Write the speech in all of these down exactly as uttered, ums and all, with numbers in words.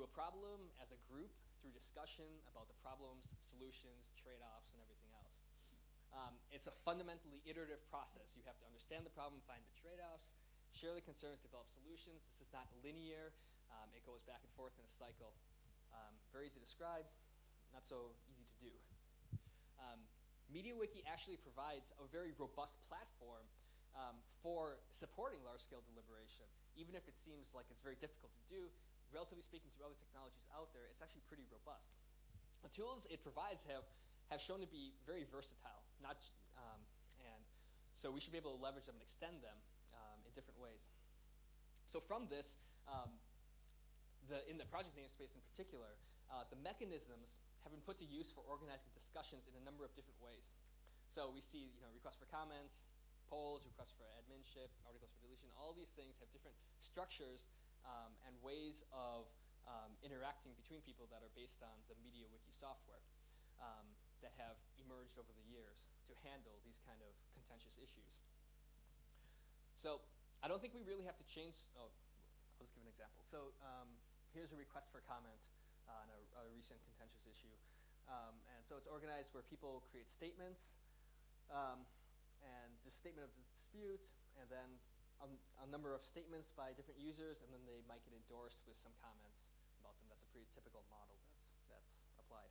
to a problem as a group through discussion about the problems, solutions, trade-offs, and everything else. Um, it's a fundamentally iterative process. You have to understand the problem, find the trade-offs, share the concerns, develop solutions. This is not linear. Um, it goes back and forth in a cycle. Um, very easy to describe, not so easy to do. Um, MediaWiki actually provides a very robust platform um, for supporting large-scale deliberation. Even if it seems like it's very difficult to do, relatively speaking to other technologies out there, it's actually pretty robust. The tools it provides have, have shown to be very versatile, not, um, and so we should be able to leverage them and extend them um, in different ways. So from this, um, the, in the project namespace in particular, uh, the mechanisms have been put to use for organizing discussions in a number of different ways. So we see, you know, requests for comments, polls, requests for adminship, articles for deletion. All these things have different structures um, and ways of um, interacting between people that are based on the MediaWiki software um, that have emerged over the years to handle these kind of contentious issues. So I don't think we really have to change. Oh, I'll just give an example. So um, here's a request for comment on a, a recent contentious issue. Um, and so it's organized where people create statements, um, and the statement of the dispute, and then a, a number of statements by different users, and then they might get endorsed with some comments about them. That's a pretty typical model that's, that's applied.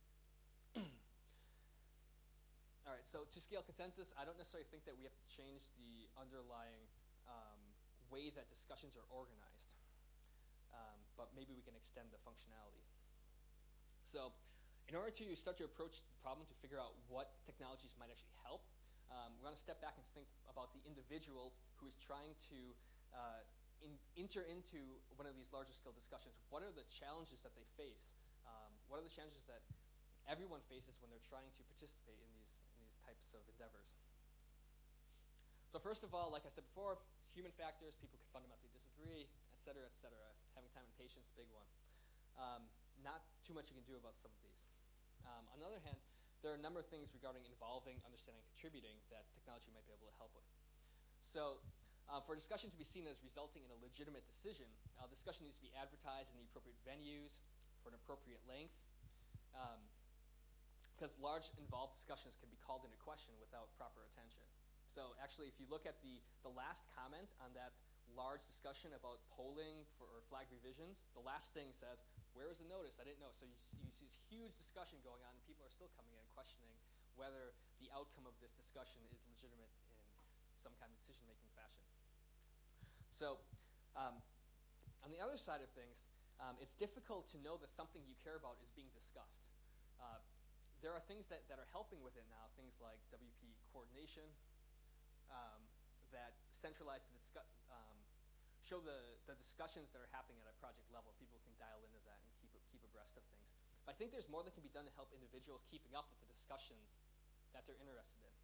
All right, so to scale consensus, I don't necessarily think that we have to change the underlying um, way that discussions are organized. Um, but maybe we can extend the functionality. So in order to start to approach the problem to figure out what technologies might actually help, um, we're going to step back and think about the individual who is trying to uh, in, enter into one of these larger scale discussions. What are the challenges that they face? Um, what are the challenges that everyone faces when they're trying to participate in these, in these types of endeavors? So first of all, like I said before, human factors, people can fundamentally disagree, et cetera, et cetera. Having time and patience, big one. Um, not too much you can do about some of these. Um, on the other hand, there are a number of things regarding involving, understanding, and contributing that technology might be able to help with. So uh, for a discussion to be seen as resulting in a legitimate decision, uh, discussion needs to be advertised in the appropriate venues for an appropriate length, um, because large involved discussions can be called into question without proper attention. So actually, if you look at the, the last comment on that large discussion about polling for or flag revisions, the last thing says, where is the notice? I didn't know. So you, you see this huge discussion going on, and people are still coming in and questioning whether the outcome of this discussion is legitimate in some kind of decision-making fashion. So um, on the other side of things, um, it's difficult to know that something you care about is being discussed. Uh, there are things that, that are helping with it now, things like W P coordination, um, that centralize the discuss, um, show the, the discussions that are happening at a project level. People can dial into that and keep, keep abreast of things. But I think there's more that can be done to help individuals keeping up with the discussions that they're interested in.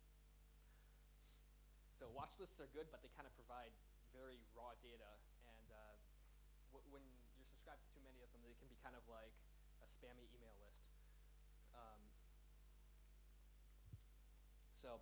So watch lists are good, but they kind of provide very raw data. And uh, w when you're subscribed to too many of them, they can be kind of like a spammy email list. Um, so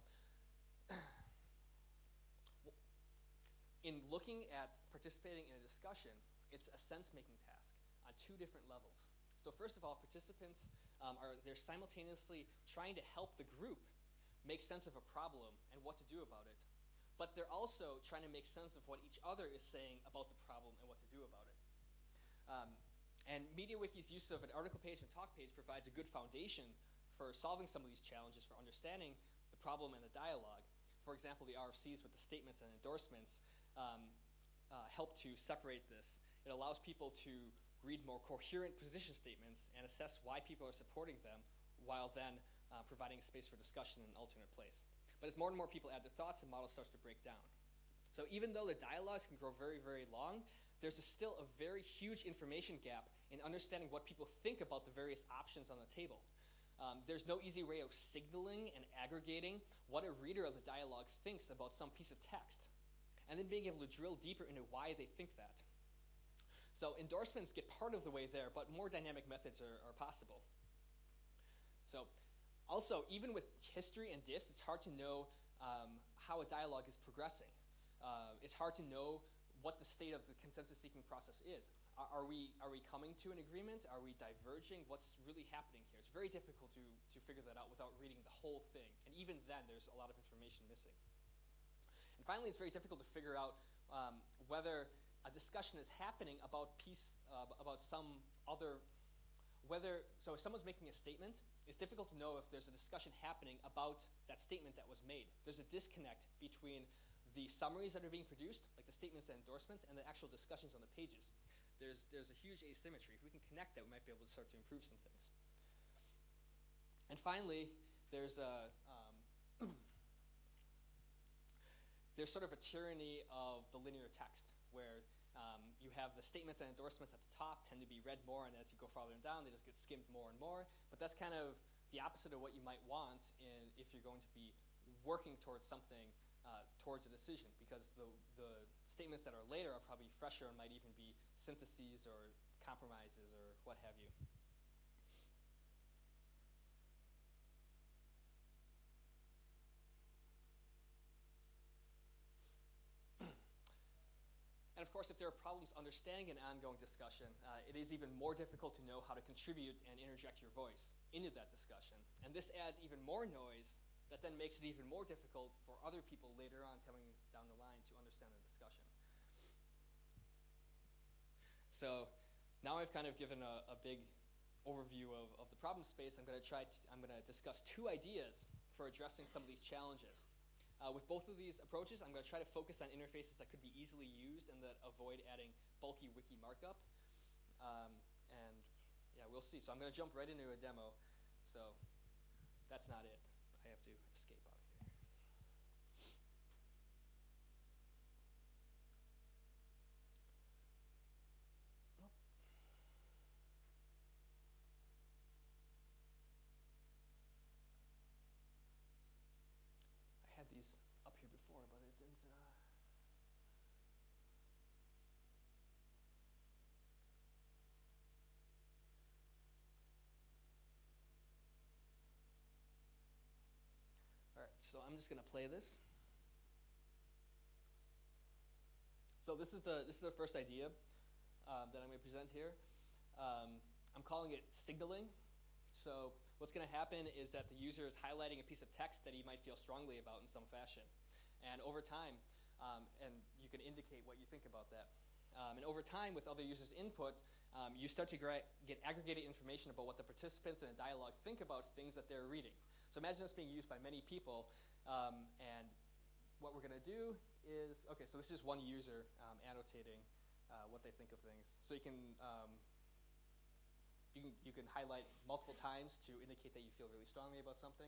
in looking at participating in a discussion, it's a sense-making task on two different levels. So first of all, participants um, are they're simultaneously trying to help the group make sense of a problem and what to do about it, but they're also trying to make sense of what each other is saying about the problem and what to do about it. Um, and MediaWiki's use of an article page and talk page provides a good foundation for solving some of these challenges, for understanding the problem and the dialogue. For example, the R F Cs with the statements and endorsements um, uh, help to separate this. It allows people to read more coherent position statements and assess why people are supporting them, while then uh, providing space for discussion in an alternate place. But as more and more people add their thoughts, the model starts to break down. So even though the dialogues can grow very, very long, there's a still a very huge information gap in understanding what people think about the various options on the table. Um, there's no easy way of signaling and aggregating what a reader of the dialogue thinks about some piece of text, and then being able to drill deeper into why they think that. So endorsements get part of the way there, but more dynamic methods are, are possible. So also, even with history and diffs, it's hard to know um, how a dialogue is progressing. Uh, it's hard to know what the state of the consensus-seeking process is. are, are we are we coming to an agreement? Are we diverging? What's really happening here? It's very difficult to, to figure that out without reading the whole thing. And even then, there's a lot of information missing. And finally, it's very difficult to figure out um, whether a discussion is happening about piece, uh, about some other, whether, so if someone's making a statement, it's difficult to know if there's a discussion happening about that statement that was made. There's a disconnect between the summaries that are being produced, like the statements and endorsements, and the actual discussions on the pages. There's, there's a huge asymmetry. If we can connect that, we might be able to start to improve some things. And finally, there's a, um, there's sort of a tyranny of the linear text, where um, you have the statements and endorsements at the top tend to be read more, and as you go farther down, they just get skimmed more and more. But that's kind of the opposite of what you might want in, if you're going to be working towards something, uh, towards a decision, because the, the statements that are later are probably fresher and might even be syntheses or compromises or what have you. And of course, if there are problems understanding an ongoing discussion, uh, it is even more difficult to know how to contribute and interject your voice into that discussion. And this adds even more noise that then makes it even more difficult for other people later on coming down the line to understand the discussion. So now I've kind of given a, a big overview of, of the problem space. I'm going to try to, I'm going to discuss two ideas for addressing some of these challenges. Uh, with both of these approaches, I'm going to try to focus on interfaces that could be easily used and that avoid adding bulky wiki markup. Um, and yeah, we'll see. So I'm going to jump right into a demo. So that's not it. I have to escape out of here. Nope. I had these up here before, but it didn't. Uh... All right, so I'm just going to play this. So this is the this is the first idea um, that I'm going to present here. Um, I'm calling it signaling. So what's going to happen is that the user is highlighting a piece of text that he might feel strongly about in some fashion. And over time, um, and you can indicate what you think about that. Um, and over time, with other users' input, um, you start to get aggregated information about what the participants in a dialogue think about things that they're reading. So imagine this being used by many people, um, and what we're going to do is, okay, so this is one user um, annotating uh, what they think of things. So you can, um, you can you can highlight multiple times to indicate that you feel really strongly about something.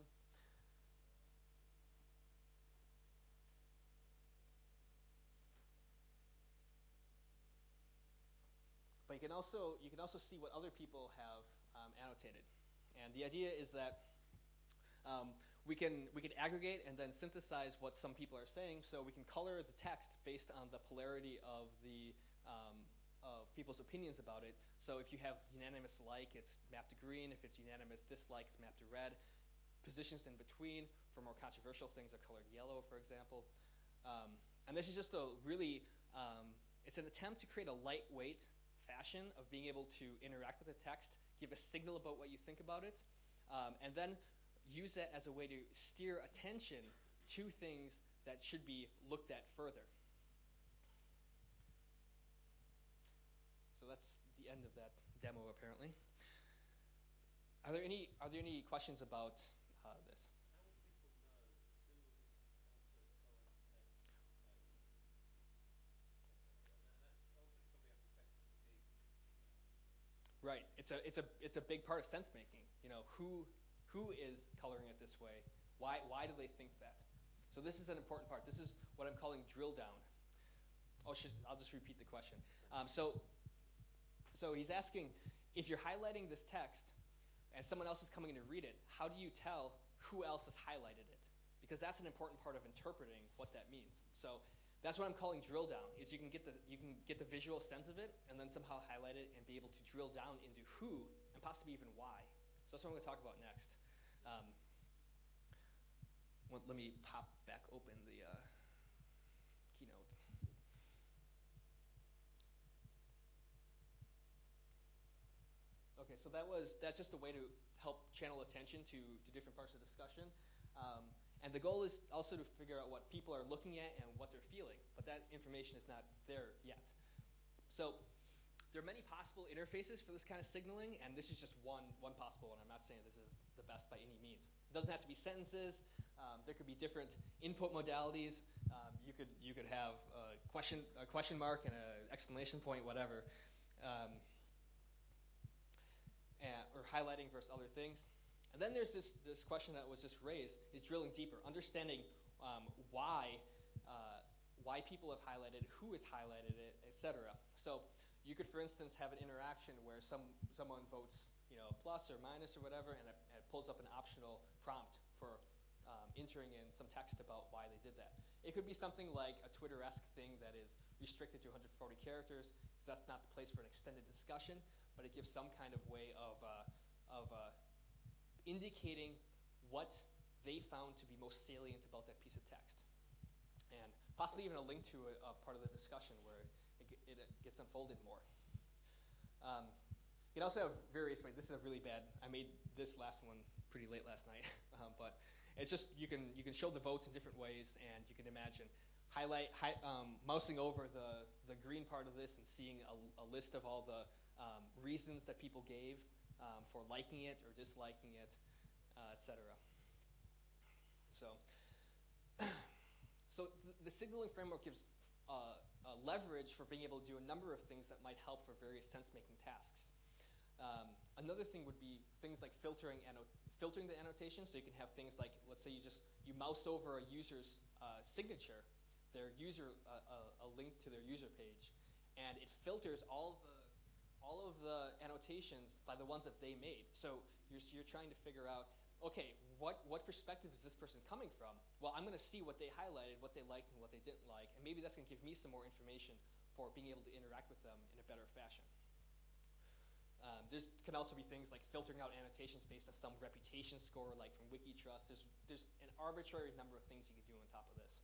But you can also you can also see what other people have um, annotated, and the idea is that um, we can we can aggregate and then synthesize what some people are saying. So we can color the text based on the polarity of the um, of people's opinions about it. So if you have unanimous like, it's mapped to green. If it's unanimous dislike, it's mapped to red. Positions in between for more controversial things are colored yellow, for example. Um, and this is just a really um, it's an attempt to create a lightweight fashion of being able to interact with the text, give a signal about what you think about it, um, and then use that as a way to steer attention to things that should be looked at further. So that's the end of that demo, apparently. Are there any Are there any questions about uh, this? Right. It's a it's a it's a big part of sense making. You know, who who is coloring it this way? Why why do they think that? So this is an important part. This is what I'm calling drill down. Oh, should I'll just repeat the question. Um, so so he's asking, if you're highlighting this text and someone else is coming in to read it, how do you tell who else has highlighted it? Because that's an important part of interpreting what that means. So that's what I'm calling drill down, is you can get the you can get the visual sense of it and then somehow highlight it and be able to drill down into who and possibly even why. So that's what I'm going to talk about next. Um, well, let me pop back open the uh, keynote. Okay, so that was that's just a way to help channel attention to, to different parts of the discussion. Um, and the goal is also to figure out what people are looking at and what they're feeling, but that information is not there yet. So there are many possible interfaces for this kind of signaling, and this is just one, one possible one. I'm not saying this is the best by any means. It doesn't have to be sentences. Um, there could be different input modalities. Um, you could you could have a question a question mark and an exclamation point, whatever, um, and, or highlighting versus other things. And then there's this this question that was just raised: is drilling deeper, understanding um, why uh, why people have highlighted, who has highlighted it, et cetera. So you could, for instance, have an interaction where some someone votes, you know, plus or minus or whatever, and it, and it pulls up an optional prompt for um, entering in some text about why they did that. It could be something like a Twitter-esque thing that is restricted to one hundred forty characters, because that's not the place for an extended discussion, but it gives some kind of way of uh, of uh, indicating what they found to be most salient about that piece of text, and possibly even a link to a, a part of the discussion where it, it, it gets unfolded more. Um, you can also have various ways. This is a really bad. I made this last one pretty late last night, um, but it's just you can you can show the votes in different ways, and you can imagine highlight hi, um, mousing over the the green part of this and seeing a, a list of all the um, reasons that people gave um, for liking it or disliking it, uh, et cetera. So, so th the signaling framework gives uh, uh, leverage for being able to do a number of things that might help for various sense-making tasks. Um, another thing would be things like filtering filtering the annotation, so you can have things like, let's say you just you mouse over a user's uh, signature, their user uh, a, a link to their user page, and it filters all the all of the annotations by the ones that they made. So you're you're trying to figure out, okay, what what perspective is this person coming from? Well, I'm going to see what they highlighted, what they liked, and what they didn't like, and maybe that's going to give me some more information for being able to interact with them in a better fashion. Um, there can also be things like filtering out annotations based on some reputation score, like from Wikitrust. There's, there's an arbitrary number of things you can do on top of this.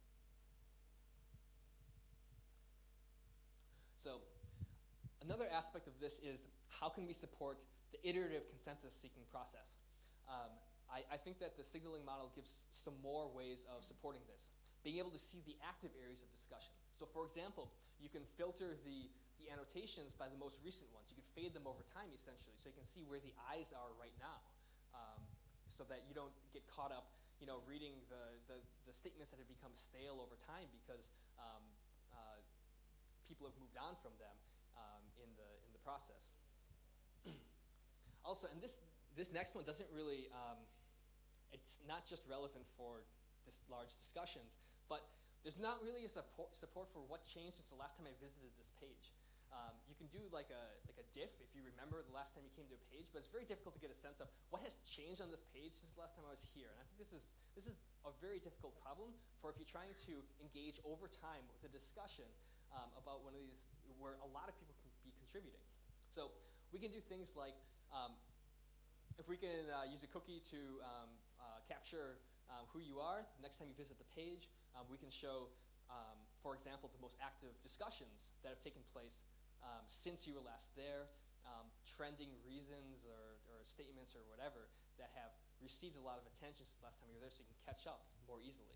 So another aspect of this is how can we support the iterative consensus-seeking process? Um, I, I think that the signaling model gives some more ways of supporting this. Being able to see the active areas of discussion. So for example, you can filter the the annotations by the most recent ones. You can fade them over time, essentially, so you can see where the eyes are right now, um, so that you don't get caught up, you know, reading the, the, the statements that have become stale over time because um, uh, people have moved on from them um, in the in the process. Also, and this this next one doesn't really, um, it's not just relevant for this large discussions, but there's not really a support support for what changed since the last time I visited this page. Um, you can do like a like a diff if you remember the last time you came to a page, but it's very difficult to get a sense of what has changed on this page since the last time I was here. And I think this is this is a very difficult problem for if you're trying to engage over time with a discussion um, about one of these where a lot of people can be contributing. So we can do things like um, if we can uh, use a cookie to um, uh, capture um, who you are. Next time you visit the page, um, we can show, um, for example, the most active discussions that have taken place Um, since you were last there, um, trending reasons or, or statements or whatever that have received a lot of attention since the last time you were there, so you can catch up more easily.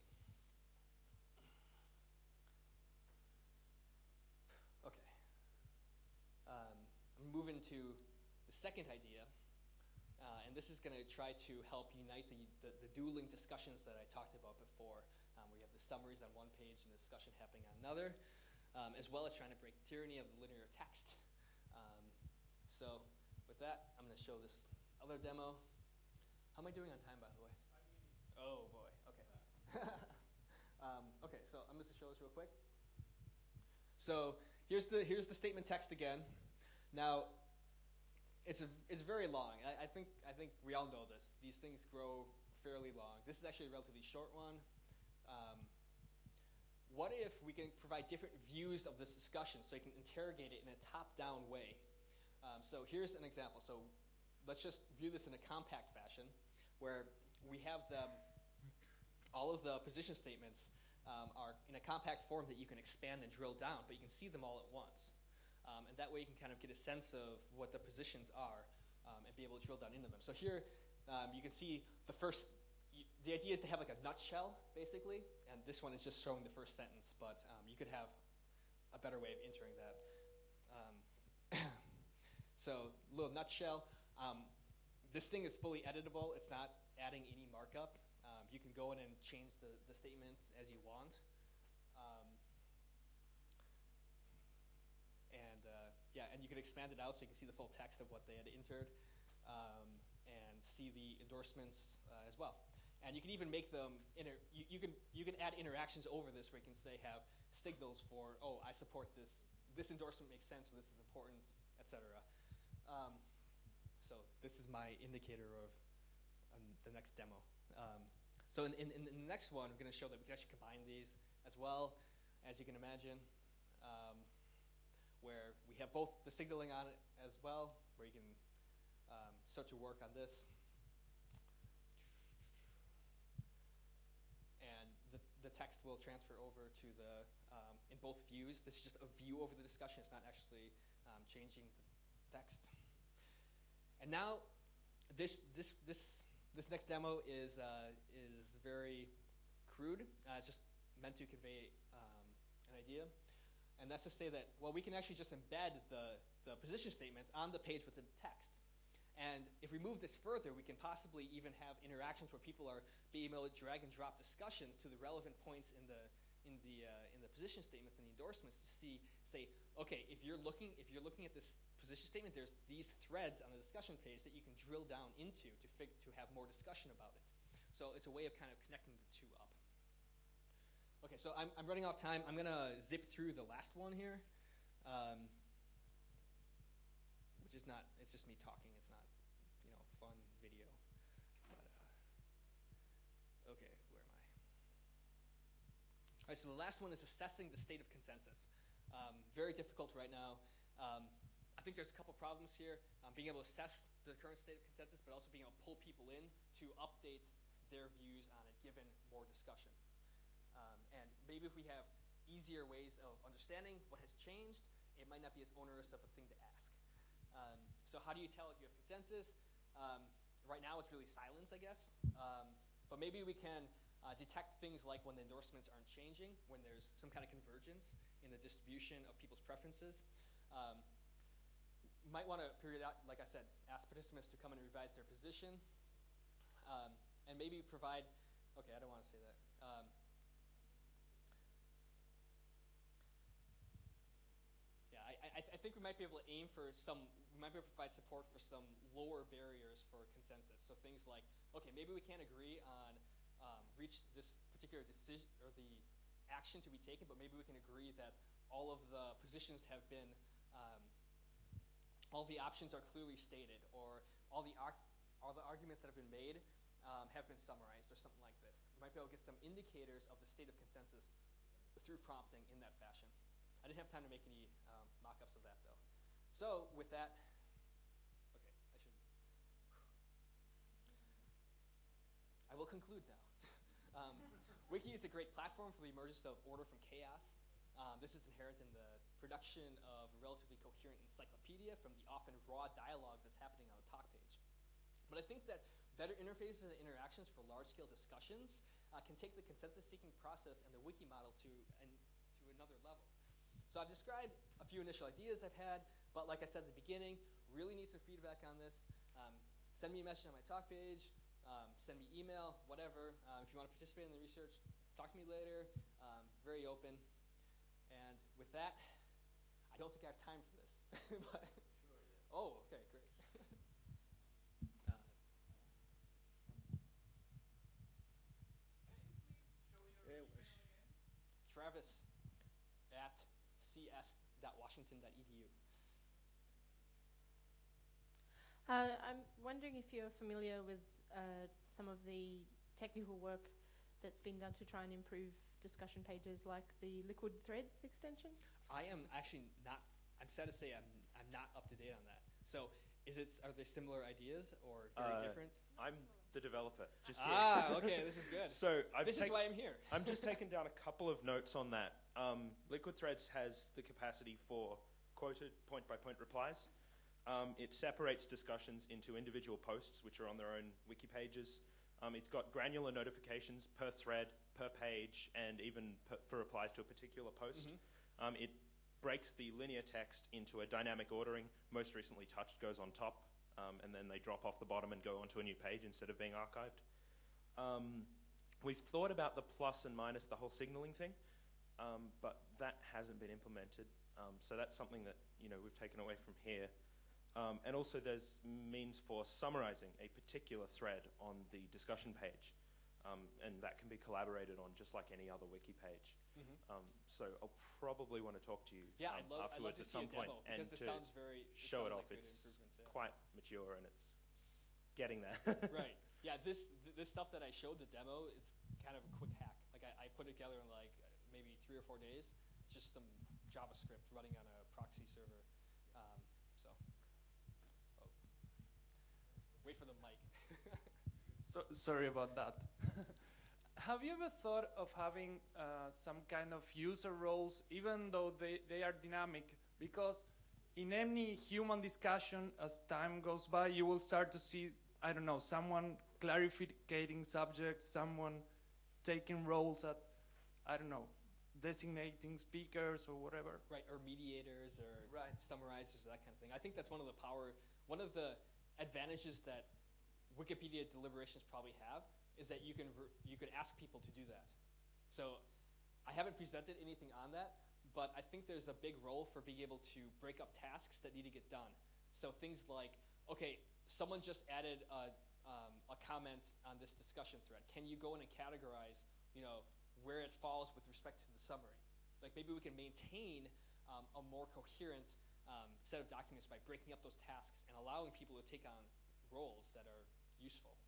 Okay. Um, I'm moving to the second idea, uh, and this is going to try to help unite the, the, the dueling discussions that I talked about before, um, where you have the summaries on one page and the discussion happening on another. Um, as well as trying to break the tyranny of the linear text. Um, so with that, I'm going to show this other demo. How am I doing on time, by the way? Oh, boy. Okay. um, okay, so I'm just going to show this real quick. So here's the, here's the statement text again. Now, it's, a, it's very long. I, I, think, I think we all know this. These things grow fairly long. This is actually a relatively short one. Um, What if we can provide different views of this discussion so you can interrogate it in a top-down way? Um, so here's an example. So let's just view this in a compact fashion where we have the, all of the position statements um, are in a compact form that you can expand and drill down, but you can see them all at once. Um, and that way you can kind of get a sense of what the positions are um, and be able to drill down into them. So here um, you can see the first, y the idea is to have like a nutshell, basically, and this one is just showing the first sentence, but um, you could have a better way of entering that. Um, so, little nutshell. Um, this thing is fully editable. It's not adding any markup. Um, you can go in and change the, the statement as you want. Um, and uh, yeah, and you can expand it out so you can see the full text of what they had entered, um, and see the endorsements uh, as well. And you can even make them, inter you, you, can, you can add interactions over this where you can say have signals for, oh, I support this, this endorsement makes sense, so this is important, et cetera. Um, so this is my indicator of um, the next demo. Um, so in, in, in the next one, I'm going to show that we can actually combine these as well, as you can imagine, um, where we have both the signaling on it as well, where you can um, start to work on this. And the, the text will transfer over to the, um, in both views. This is just a view over the discussion. It's not actually um, changing the text. And now, this, this, this, this next demo is, uh, is very crude. Uh, it's just meant to convey um, an idea. And that's to say that, well, we can actually just embed the, the position statements on the page within the text. And if we move this further, we can possibly even have interactions where people are being able to drag and drop discussions to the relevant points in the, in the, uh, in the position statements and the endorsements to see, say, okay, if you're looking, if you're looking at this position statement, there's these threads on the discussion page that you can drill down into to, fig to have more discussion about it. So it's a way of kind of connecting the two up. Okay, so I'm, I'm running out of time. I'm going to zip through the last one here, um, which is not, it's just me talking. It's not, you know, fun video. But, uh, okay, where am I? All right, so the last one is assessing the state of consensus. Um, very difficult right now. Um, I think there's a couple problems here. Um, being able to assess the current state of consensus, but also being able to pull people in to update their views on it, given more discussion. Um, and maybe if we have easier ways of understanding what has changed, it might not be as onerous of a thing to ask. Um, so how do you tell if you have consensus? Um, right now it's really silence, I guess. Um, but maybe we can uh, detect things like when the endorsements aren't changing, when there's some kind of convergence in the distribution of people's preferences. Um, you might want to, like I said, ask participants to come and revise their position. Um, and maybe provide, okay, I don't want to say that. Um, I, I think we might be able to aim for some, we might be able to provide support for some lower barriers for consensus. So things like, okay, maybe we can't agree on um, reach this particular decision or the action to be taken, but maybe we can agree that all of the positions have been, um, all the options are clearly stated, or all the, ar all the arguments that have been made um, have been summarized, or something like this. We might be able to get some indicators of the state of consensus through prompting in that fashion. I didn't have time to make any um, mock-ups of that, though. So with that, okay, I should. I will conclude now. um, Wiki is a great platform for the emergence of order from chaos. Um, this is inherent in the production of a relatively coherent encyclopedia from the often raw dialogue that's happening on the talk page. But I think that better interfaces and interactions for large-scale discussions uh, can take the consensus-seeking process and the wiki model to, and, to another level. So I've described a few initial ideas I've had, but like I said at the beginning, really need some feedback on this. Um, send me a message on my talk page, um, send me email, whatever. Um, if you want to participate in the research, talk to me later. Um, very open. And with that, I don't think I have time for this. but, sure, yeah. Oh, okay, great. uh, hey, please show me your email again. Travis at c s dot washington dot e d u. Uh, I'm wondering if you're familiar with uh, some of the technical work that's been done to try and improve discussion pages, like the Liquid Threads extension? I am actually not, I'm sad to say I'm, I'm not up to date on that. So is it, are they similar ideas or very uh, different? I'm the developer, just here. Ah, okay, this is good. So I've this is why I'm here. I'm just taking down a couple of notes on that. Um, Liquid Threads has the capacity for quoted point-by-point replies. Um, it separates discussions into individual posts, which are on their own wiki pages. Um, it's got granular notifications per thread, per page, and even per, for replies to a particular post. Mm-hmm. Um, it breaks the linear text into a dynamic ordering. Most recently touched goes on top, um, and then they drop off the bottom and go onto a new page instead of being archived. Um, we've thought about the plus and minus, the whole signaling thing, um, but that hasn't been implemented. Um, so that's something that, you know, we've taken away from here. Um, and also there's means for summarizing a particular thread on the discussion page. Um, and that can be collaborated on just like any other wiki page. Mm-hmm. Um, so I'll probably want to talk to you Yeah, um, I'd love, I'd love afterwards to at see some a point demo and because it to sounds very it show it sounds off. like good It's improvements, yeah. quite mature and it's getting there. Right. Yeah. This th- this stuff that I showed the demo, it's kind of a quick hack. Like I, I put it together in like maybe three or four days. It's just some JavaScript running on a proxy server. Um, so, oh. Wait for the mic. So, sorry about that. Have you ever thought of having uh, some kind of user roles, even though they, they are dynamic? Because in any human discussion, as time goes by, you will start to see, I don't know, someone clarifying subjects, someone taking roles at, I don't know, designating speakers or whatever. Right, or mediators or Right. summarizers or that kind of thing. I think that's one of the power, one of the advantages that Wikipedia deliberations probably have is that you can you can ask people to do that. So I haven't presented anything on that, but I think there's a big role for being able to break up tasks that need to get done. So things like, okay, someone just added a, um, a comment on this discussion thread. Can you go in and categorize, you know, where it falls with respect to the summary? Like maybe we can maintain um, a more coherent um, set of documents by breaking up those tasks and allowing people to take on roles that are useful.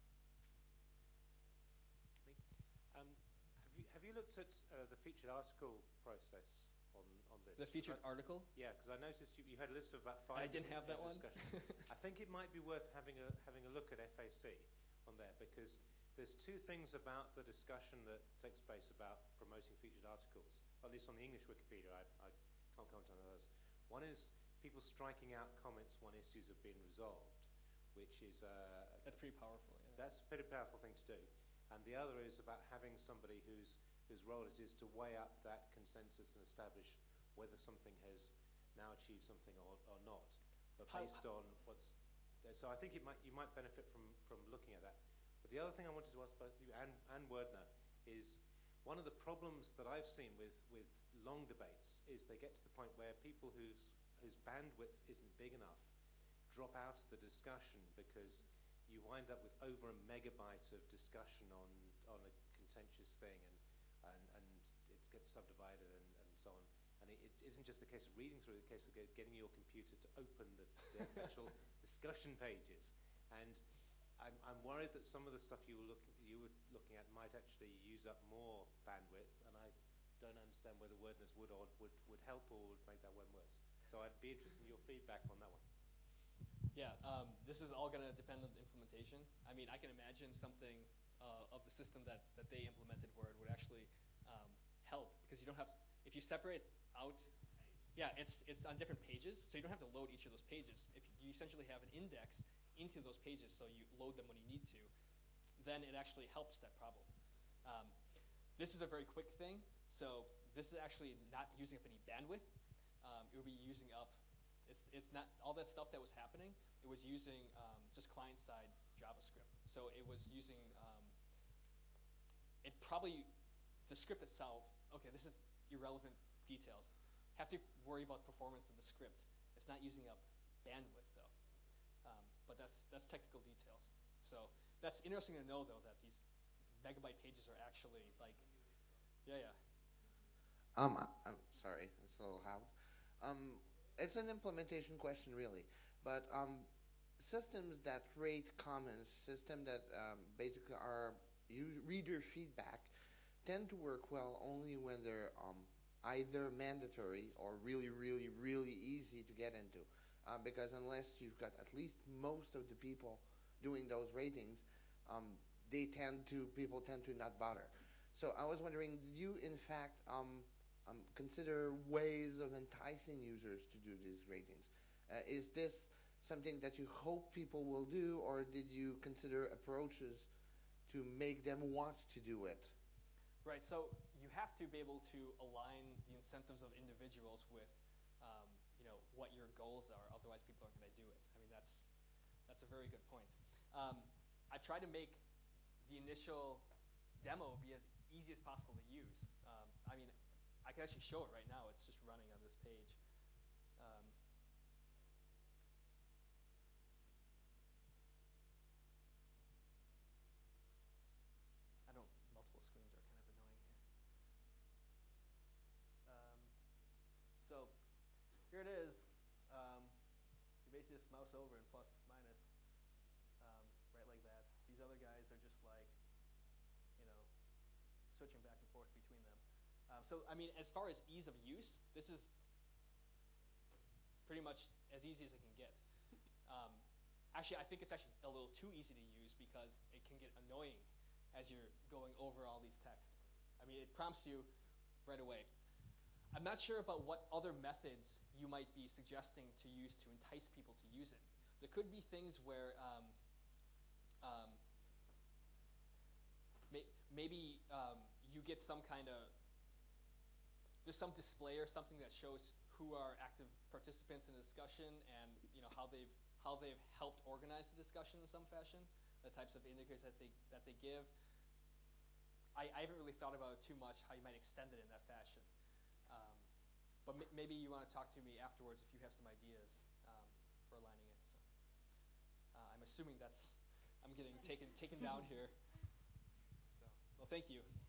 Um, have you have you looked at uh, the featured article process on, on this? The featured I, article? Yeah, because I noticed you, you had a list of about five. I didn't have that one. I think it might be worth having a having a look at F A C on there because there's two things about the discussion that takes place about promoting featured articles. At least on the English Wikipedia, I, I can't comment on others. One is people striking out comments when issues have been resolved, which is uh, That's pretty powerful. Yeah. that's a pretty powerful thing to do. And the other is about having somebody whose whose role it is to weigh up that consensus and establish whether something has now achieved something or, or not, but How- based on what's. So I think it might you might benefit from from looking at that. But the other thing I wanted to ask both you and and Werdner is one of the problems that I've seen with with long debates is they get to the point where people whose whose bandwidth isn't big enough drop out of the discussion because you wind up with over a megabyte of discussion on on a contentious thing, and and, and it gets subdivided and, and so on. And it, it isn't just the case of reading through; the case of get, getting your computer to open the, the actual discussion pages. And I'm I'm worried that some of the stuff you were looking you were looking at might actually use up more bandwidth, and I don't understand whether wordness would or would would help or would make that one worse. So I'd be interested in your feedback on that one. Yeah, um, this is all going to depend on the implementation. I mean, I can imagine something uh, of the system that, that they implemented where it would actually um, help because you don't have, if you separate out, yeah, it's it's on different pages, so you don't have to load each of those pages. If you essentially have an index into those pages, so you load them when you need to, then it actually helps that problem. Um, this is a very quick thing, so this is actually not using up any bandwidth. Um, it will be using up. It's, it's not all that stuff that was happening. It was using um, just client-side JavaScript. So it was using, um, it probably, the script itself, okay, this is irrelevant details. Have to worry about performance of the script. It's not using up bandwidth though. Um, but that's, that's technical details. So that's interesting to know though that these megabyte pages are actually like, yeah, yeah. Um, I- I'm sorry, it's a little loud. Um, it's an implementation question, really. But um, systems that rate comments, systems that um, basically are u- reader feedback, tend to work well only when they're um, either mandatory or really, really, really easy to get into. Uh, because unless you've got at least most of the people doing those ratings, um, they tend to people tend to not bother. So I was wondering, did you in fact um, um, consider ways of enticing users to do these ratings? Uh, is this something that you hope people will do, or did you consider approaches to make them want to do it? Right, so you have to be able to align the incentives of individuals with, um, you know, what your goals are. Otherwise, people aren't going to do it. I mean, that's that's a very good point. Um, I try to make the initial demo be as easy as possible to use. Um, I mean, I can actually show it right now. It's just running on this page. Um, I don't, multiple screens are kind of annoying here. Um, so here it is. Um, you basically just mouse over and plus, minus, um, right like that. These other guys are just like, you know, switching back and forth between them. Um, so, I mean, as far as ease of use, this is pretty much as easy as it can get. Um, actually, I think it's actually a little too easy to use because it can get annoying as you're going over all these text. I mean, it prompts you right away. I'm not sure about what other methods you might be suggesting to use to entice people to use it. There could be things where um, um, may, maybe um, you get some kind of, there's some display or something that shows who are active participants in the discussion and you know how they've how they've helped organize the discussion in some fashion, the types of indicators that they that they give. I, I haven't really thought about it too much how you might extend it in that fashion. Um, but m maybe you want to talk to me afterwards if you have some ideas um, for aligning it. So uh, I'm assuming that's I'm getting taken taken down here. So well, thank you.